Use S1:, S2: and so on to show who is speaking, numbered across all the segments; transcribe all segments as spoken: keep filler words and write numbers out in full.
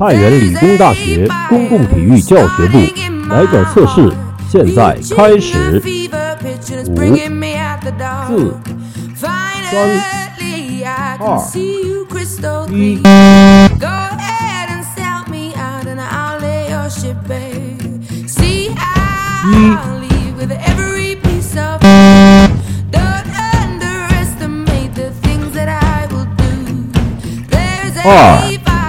S1: 太原理工大学公共体育教学部来点测试现在开始。五、四、三、二、一。二。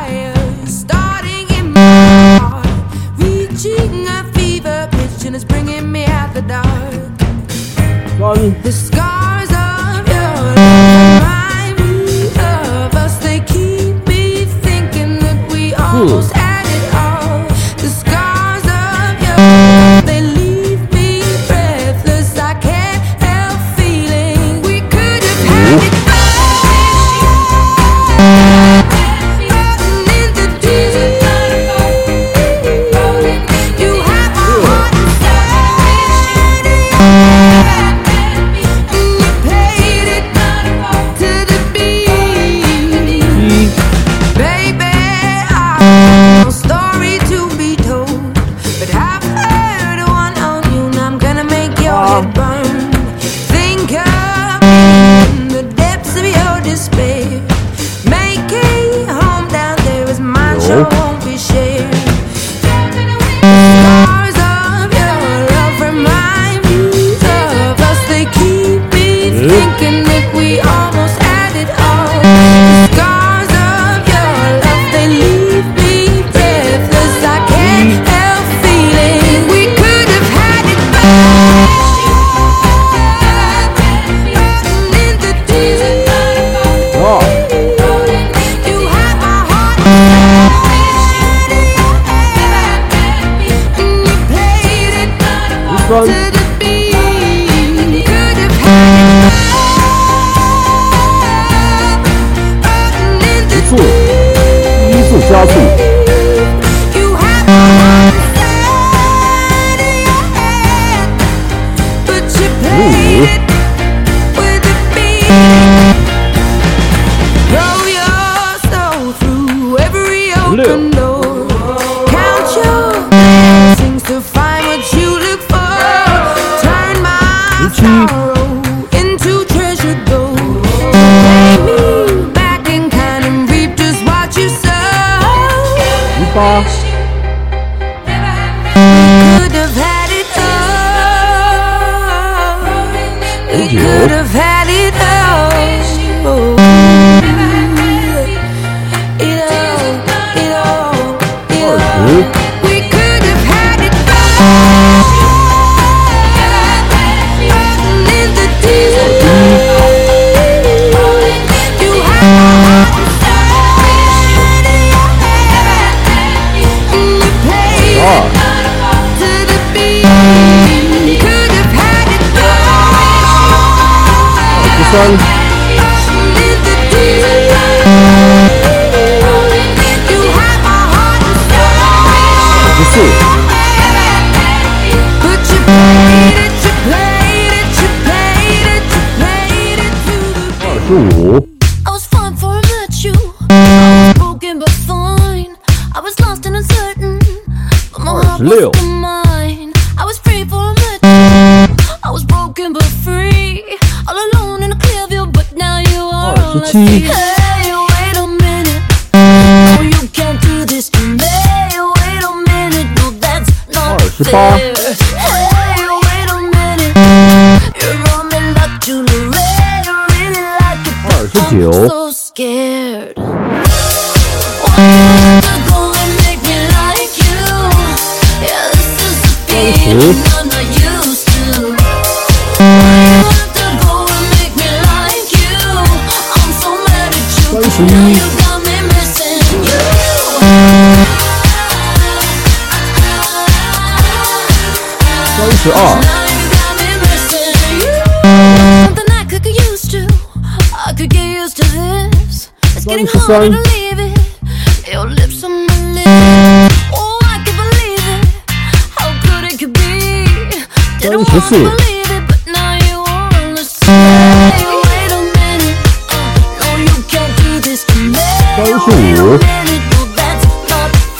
S1: 加速。十五。六。十七。八。十九。三、二十四、二十五、二十六、二十七、二十八、二十九、三十、三十一、三十二、三十三、三十四、三十五、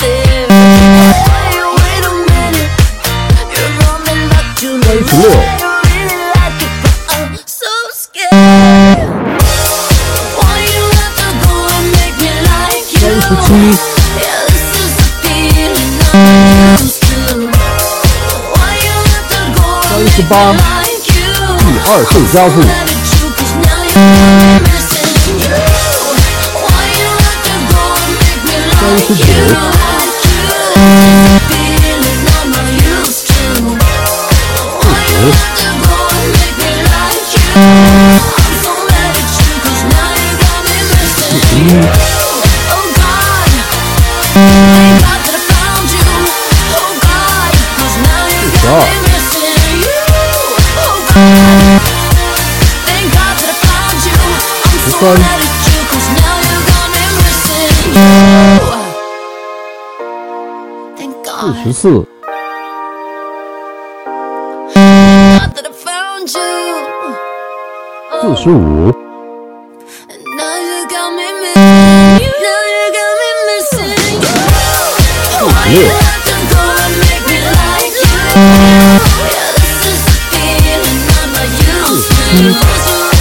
S1: 三十八，第二次加速。三十九，四十，四十一，四十二。十三，四十四，四十五，四十六，四十七。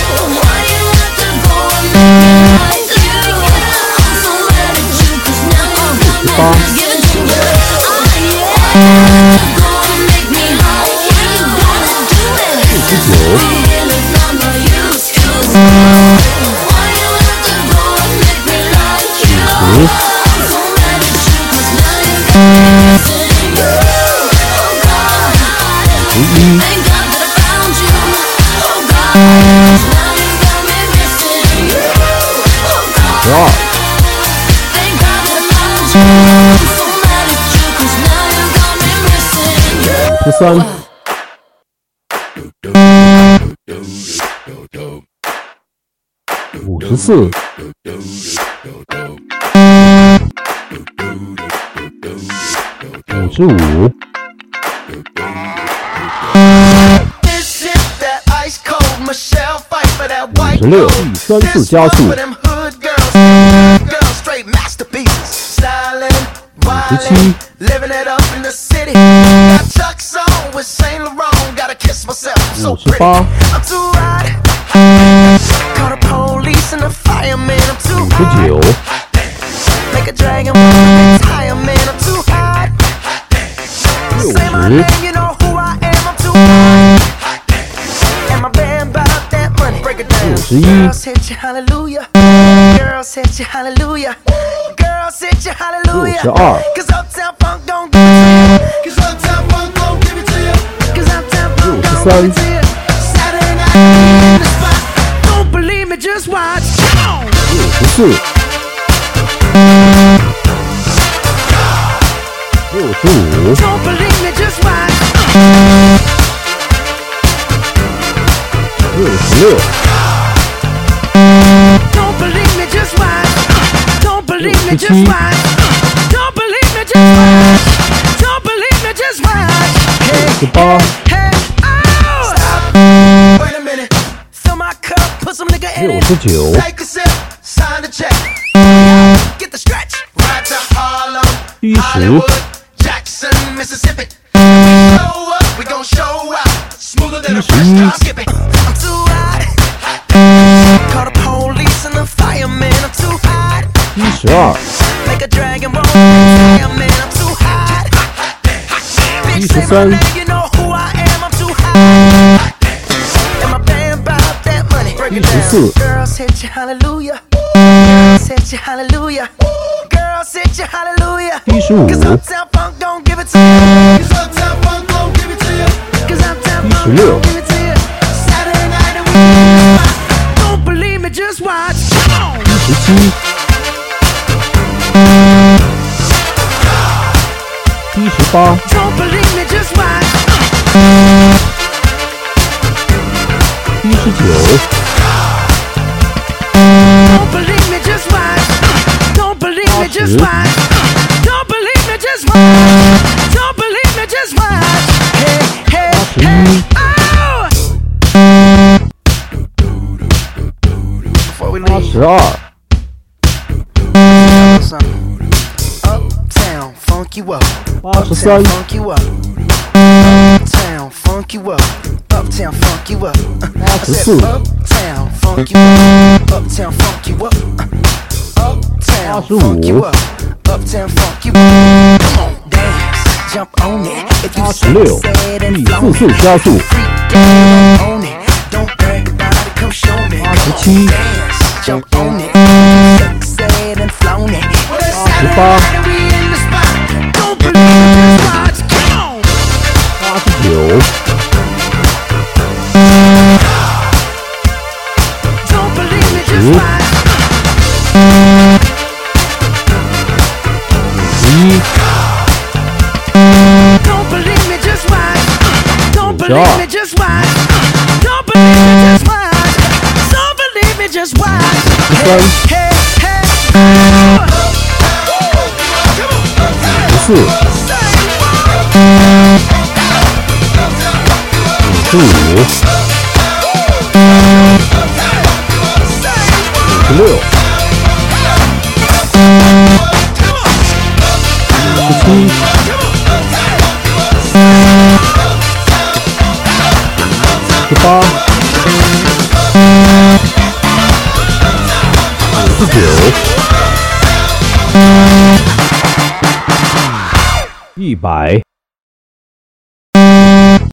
S1: 八，四十九，五十，五十一，十二。五十三，五十四，五十五，五十六，第三次加速。五十七，五十八，五十九，六十，六十一，六十二，六十三，六十四，六十五，六十六，六十七，六十八，六十九，七十，七十一，七十二，七十三，七十四，七十五，七十六，七十七，七十八，七十九，八十二，八十三，八十四，八十五， 八十六，第四次加速。八十七，八十八，八十九，十，五十一，五十二。十三，十四，五十五，五十六，五十七，五十八。五十九，一百。